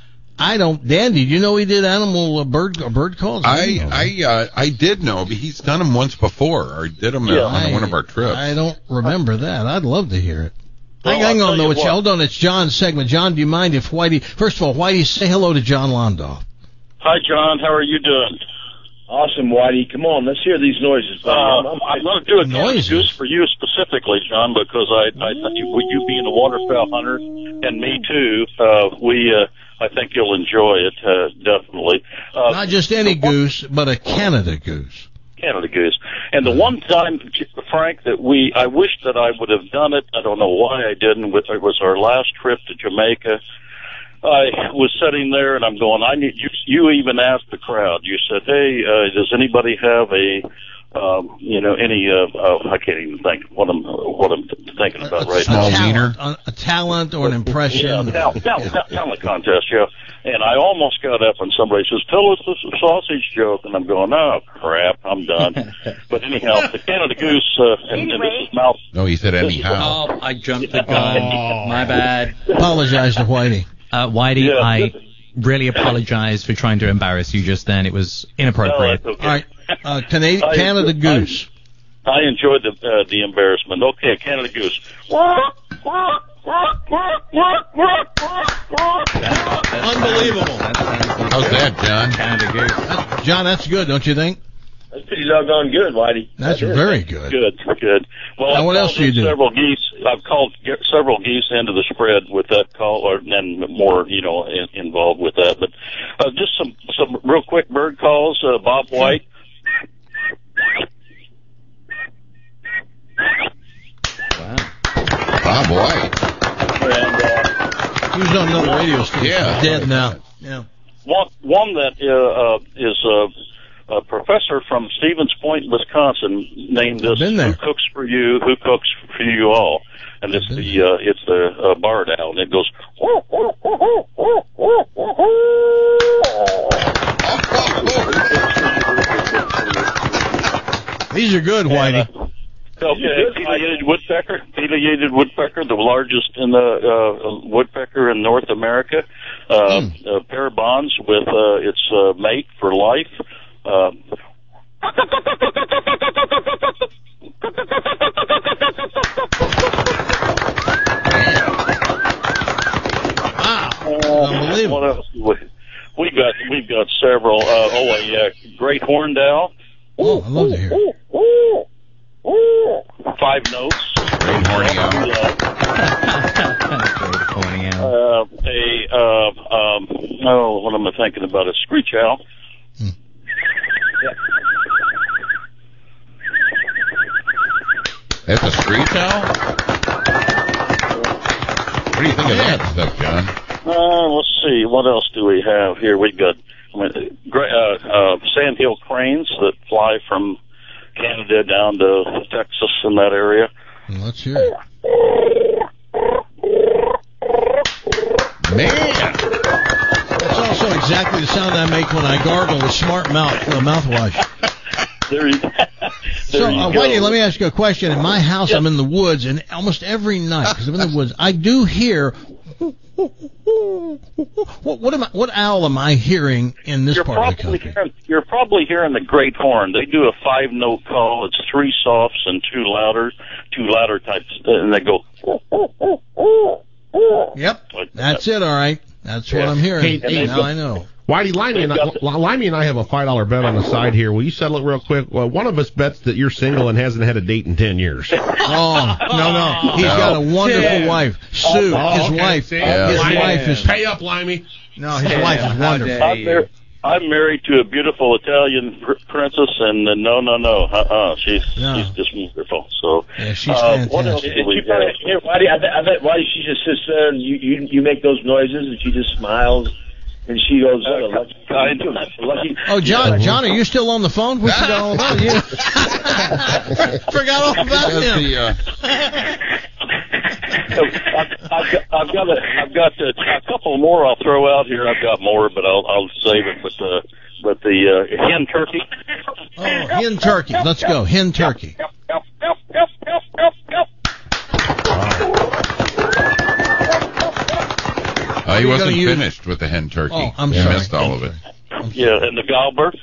I don't. Dan, did you know he did animal uh, bird uh, bird calls? I didn't know that. I uh, I did know, but he's done them once before, or did them Yeah. on one of our trips. I don't remember that. I'd love to hear it. Well, hang hang I'll on, tell though. you It's, what. hold on. It's John's segment. John, do you mind if Whitey... First of all, Whitey, say hello to John Londoff. Hi, John. How are you doing? Awesome, Whitey. Come on, let's hear these noises. buddy. Uh, I'm- I'm- I'm going to do a Noises. Canada Goose for you specifically, John, because I, I think you, you being a waterfowl hunter, and me too, uh, we, uh, I think you'll enjoy it, uh, definitely. Uh, Not just any goose, but a Canada goose. Canada Goose. And the one time, Frank, that we, I wish that I would have done it. I don't know why I didn't. With it was our last trip to Jamaica. I was sitting there and I'm going, I need you. You even asked the crowd. You said, "Hey, uh, does anybody have a, um, you know, any? Uh, uh, I can't even think what I'm what I'm thinking about right small now." wiener? A, a talent or an impression. Yeah, talent, talent, talent contest, yeah. And I almost got up and somebody says, "Tell us this sausage joke," and I'm going, "Oh crap, I'm done." But anyhow, the Canada Goose, uh, and, and this is mouth. No, he said anyhow. Oh, I jumped the gun. My bad. Apologize to Whitey. Uh, Whitey, Yeah. I really apologize for trying to embarrass you just then. It was No, inappropriate. that's okay. All right, uh, Canada, I- Canada I- goose. I enjoyed the uh, the embarrassment. Okay, Canada Goose. Unbelievable. How's that, John? Canada Goose. John, that's good, don't you think? That's pretty doggone good, Whitey. That's That is. very good. Good, good. Well, Now, I've what else called do you in do? Several geese. I've called ge- several geese into the spread with that call, or and more, you know, in, involved with that. But uh, just some some real quick bird calls. Uh, Bob White. Wow. Bob White. And uh, He was on another radio station. Yeah. Dead now. Yeah. one one that uh, uh, is uh, a professor from Stevens Point, Wisconsin, named this Been there. "Who Cooks for You? Who Cooks for You All?" and it's the uh, it's the uh, barred owl, and it goes. These are good, Whitey. And, uh, okay, pileated woodpecker, pileated woodpecker, the largest in the uh, woodpecker in North America. Uh, mm. uh, pair of bonds with uh, its uh, mate for life. Uh, wow, uh, unbelievable! What else? We, we got we've got several. Uh, oh, a uh, great horned owl. Oh, I love to hear it. Five notes. Great horny owl. Great horny owl. Uh, a uh, um, oh, what am I thinking about? A screech owl. Hmm. Yeah. That's a screech owl? What do you think of that stuff, John? Uh, let's see. What else do we have here? We've got I mean, uh, uh, sandhill cranes that fly from Canada down to Texas in that area. Let's hear it. Man! That's also exactly the sound I make when I gargle with Smart Mouth uh, mouthwash. There you, there so, you uh, go. Whitey, let me ask you a question. In my house, I'm in the woods, and almost every night, because I'm in the woods, I do hear. What, what am I? What owl am I hearing in this you're part of the probably country? Hearing, you're probably hearing the great horn. They do a five note call. It's three softs and two louder, two louder types, and they go. Yep, Like that's that. it. All right, that's Yeah. what I'm hearing. Hey, Hey, now got- I know. Whitey, Limey and, I, Limey and I have a five dollar bet on the side here. Will you settle it real quick? Well, one of us bets that you're single and hasn't had a date in ten years. Oh, no, no. He's No. got a wonderful Yeah. wife, Sue. Oh, his okay, wife. see? Yeah. His Limey, wife is. Pay up, Limey. No, his wife is wonderful. I'm, mar- I'm married to a beautiful Italian pr- princess, and uh, no, no, no, uh-uh. She's No. she's just wonderful. So Yeah, she's uh, what else fantastic. do we She probably, have? here, why do you, I bet, I bet why she just sits there and you, you you make those noises and she just smiles and she goes, Uh, oh, lucky, kind of. lucky. Oh, John, John, are you still on the phone? We forgot all about you. Forgot all about That's him. the, uh, I've, I've got, I've got, a, I've got a, a couple more I'll throw out here. I've got more, but I'll, I'll save it. But the, but the uh, hen turkey. Oh, hen turkey. Let's go. Hen turkey. Yep, yep, yep, yep, yep, yep, yep. uh, he you wasn't gonna use- finished with the hen turkey. Oh, I'm he sorry. missed all of it. Yeah, and the gallbird.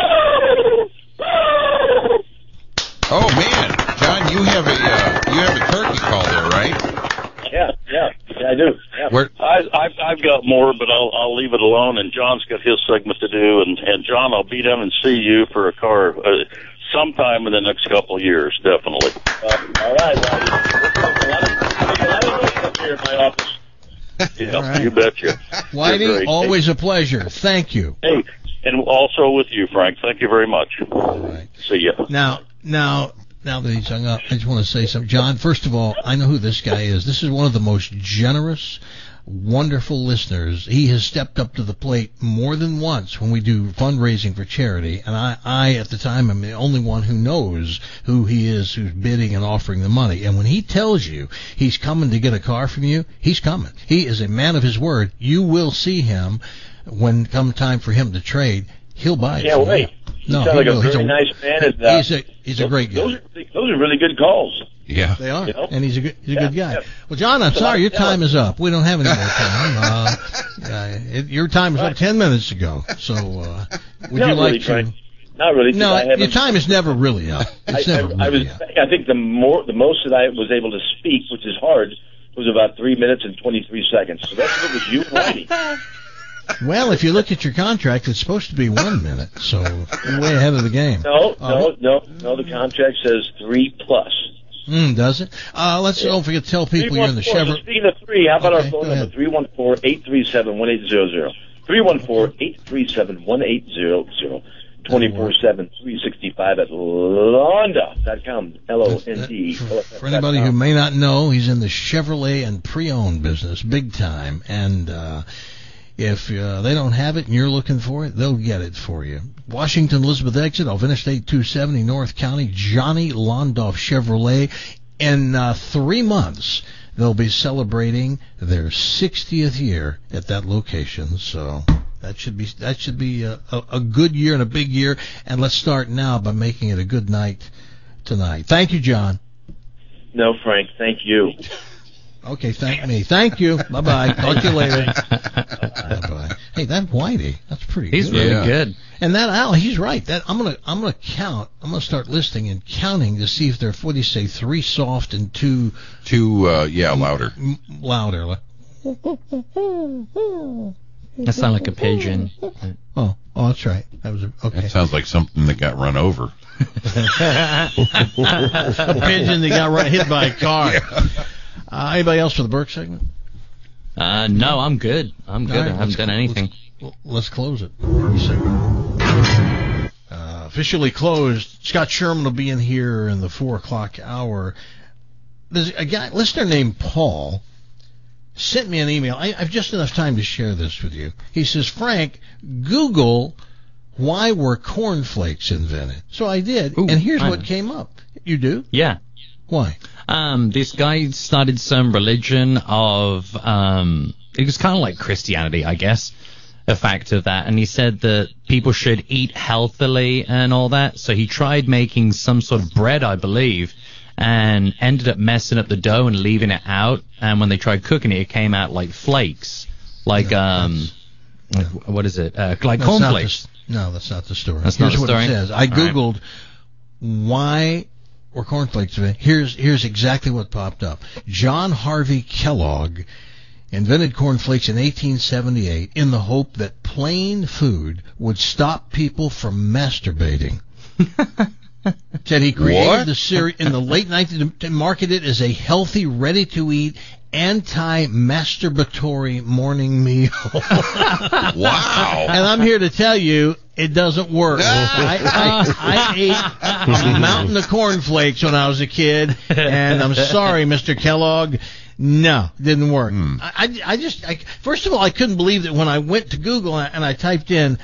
Oh man, John, you have a uh, you have a turkey call there, right? Yeah, yeah, yeah, I do. Yeah. Where? I, I've, I've got more, but I'll, I'll leave it alone. And John's got his segment to do. And, and John, I'll be down and see you for a car uh, sometime in the next couple of years, definitely. Uh, all right, well, a lot of, a lot of noise up here in my office. Yeah, All right. you betcha. You're Whitey, great. always a pleasure. Thank you. Hey, and also with you, Frank. Thank you very much. All right. See ya. Now, now, now that he's hung up, I just want to say something. John, first of all, I know who this guy is. This is one of the most generous, wonderful listeners. He has stepped up to the plate more than once when we do fundraising for charity, and I, I at the time, am the only one who knows who he is, who's bidding and offering the money. And when he tells you he's coming to get a car from you, he's coming. He is a man of his word. You will see him when come time for him to trade. He'll buy it. Yeah, from wait. you. You No, sound he like a will. He's very nice man. And, uh, He's a he's a great guy. Those are, those are really good calls. Yeah. They are, You know? and he's a good, he's a Yeah, good guy. yeah. Well, John, I'm So sorry, I your tell time him- is up. We don't have any more time. Uh, uh, it, your time is up ten minutes ago. So, uh, would Not you like really, to? Frank. Not really. 'cause No, I your haven't- time is never really up. It's I, never I, I really was. up. I think the more, the most that I was able to speak, which is hard, was about three minutes and twenty-three seconds. So that's what was you, Whitey. Well, if you look at your contract, it's supposed to be one minute, so you're way ahead of the game. No, Uh, no, no, no. The contract says three plus. Mm, does it? Uh, let's don't forget to tell people you're in the three one four, Chevrolet. Speaking of three, how about Okay, our phone go number? ahead. three one four, eight three seven, one eight zero zero. three one four, eight three seven, one eight zero zero. twenty-four seven, three sixty-five at londa dot com. L O N D. For, for anybody who may not know, he's in the Chevrolet and pre-owned business, big time. And uh, if uh, they don't have it and you're looking for it, they'll get it for you. Washington Elizabeth exit off Interstate two seventy, North County. Johnny Londoff Chevrolet in uh, three months, they'll be celebrating their sixtieth year at that location. So that should be that should be a, a, a good year and a big year. And let's start now by making it a good night tonight. Thank you, John. No, Frank, thank you. Okay, thank me. Thank you. Bye-bye. Talk to you later. Bye-bye. Hey, that Whitey, that's pretty He's good. really Yeah. good. And that Al, he's right. That I'm gonna I'm gonna count. I'm gonna start listing and counting to see if they're what do you say, three soft and two Too, uh, yeah, louder. m- louder. Like, That sounds like a pigeon. oh, oh, that's right. That was a, okay. That sounds like something that got run over. A pigeon that got right, hit by a car. Uh, anybody else for the Burke segment? Uh, no, I'm good. I'm good. All right, I haven't let's- done anything. Let's, let's close it. Uh, officially closed. Scott Sherman will be in here in the four o'clock hour. There's a guy, listener named Paul, sent me an email. I, I've just enough time to share this with you. He says, Frank, Google why were cornflakes invented. So I did, Ooh, and here's I what know. came up. You do? Yeah. Why? Um, this guy started some religion of, um, it was kind of like Christianity, I guess, a fact of that. And he said that people should eat healthily and all that. So he tried making some sort of bread, I believe, and ended up messing up the dough and leaving it out. And when they tried cooking it, it came out like flakes, like, No, um, like, what is it? Uh, like That's not cornflakes. the, no, that's not the story. That's Here's not the what story? it says. I All right. Googled why were cornflakes invented. Here's, here's exactly what popped up. John Harvey Kellogg invented cornflakes in eighteen seventy-eight in the hope that plain food would stop people from masturbating. Said he created What? the cereal in the late nineties to market it as a healthy, ready-to-eat, anti-masturbatory morning meal. Wow. And I'm here to tell you, it doesn't work. I, I, I ate a mountain of cornflakes when I was a kid, and I'm sorry, Mister Kellogg. No, didn't work. Hmm. I, I, I just, I, first of all, I couldn't believe that when I went to Google and I typed in,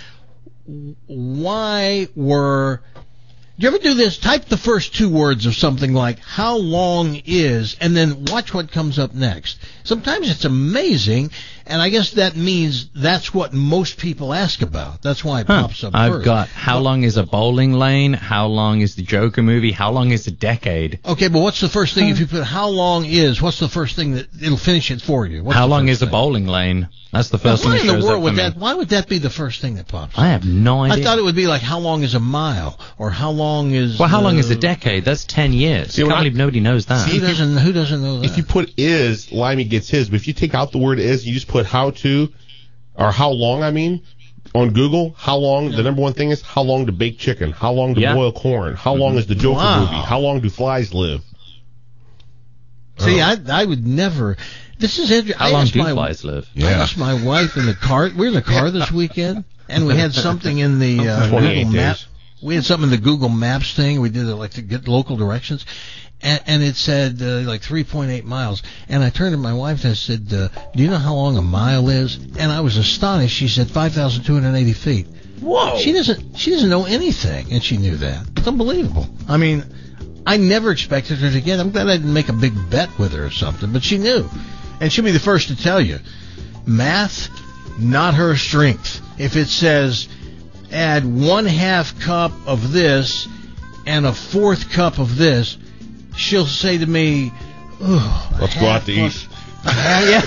why were... Do you ever do this? Type the first two words of something like, how long is, and then watch what comes up next. Sometimes it's amazing, and I guess that means that's what most people ask about. That's why it Huh. pops up I've first. got how long is a bowling lane? How long is the Joker movie? How long is a decade? Okay, but what's the first thing, if you put how long is, what's the first thing that, it'll finish it for you? What's How the long first is a thing? bowling lane? That's the Now, first why thing in that the shows world up would for me. that, why would that be the first thing that pops up? I have no idea. I thought it would be like, how long is a mile? Or how long is... Well, how long uh, is a decade? That's ten years. See, I when can't I- believe nobody knows that. Who doesn't, who doesn't know that? If you put is, Limey gets his. But if you take out the word is, you just put how to, or how long, I mean, on Google, how long, the number one thing is how long to bake chicken, how long to Yeah. boil corn, how long is the Joker Wow. movie, how long do flies live. See, I, I would never... This is interesting. How I long asked do my, flies live? I asked my wife in the car. We were in the car this weekend, and we had something in the uh, twenty-eight Google Map. days. We had something in the Google Maps thing. We did it like to get local directions, and, and it said uh, like three point eight miles. And I turned to my wife and I said, uh, "Do you know how long a mile is?" And I was astonished. She said five thousand two hundred eighty feet. Whoa! She doesn't. She doesn't know anything, and she knew that. It's unbelievable. I mean, I never expected her to get. I'm glad I didn't make a big bet with her or something, but she knew. And she'll be the first to tell you, math, not her strength. If it says add one half cup of this and a fourth cup of this, she'll say to me, "Ugh, Let's go out to eat." yeah.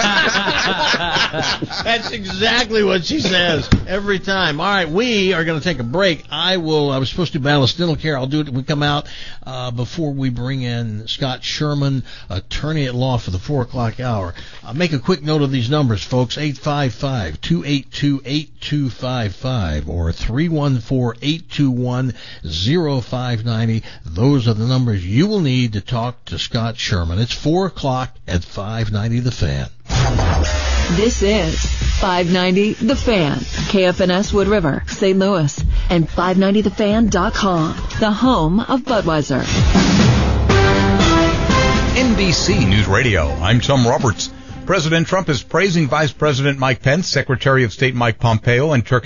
That's exactly what she says every time. All right, we are going to take a break. I will. I was supposed to do Balance Dental Care. I'll do it when we come out uh, before we bring in Scott Sherman, attorney at law, for the four o'clock hour. Uh, make a quick note of these numbers, folks: eight five five, two eight two, eight two five five or three one four, eight two one, zero five nine zero. Those are the numbers you will need to talk to Scott Sherman. It's four o'clock at five ninety The Fan. This is five ninety The Fan, K F N S Wood River, Saint Louis, and five ninety the fan dot com, the home of Budweiser. N B C News Radio, I'm Tom Roberts. President Trump is praising Vice President Mike Pence, Secretary of State Mike Pompeo, and Turkish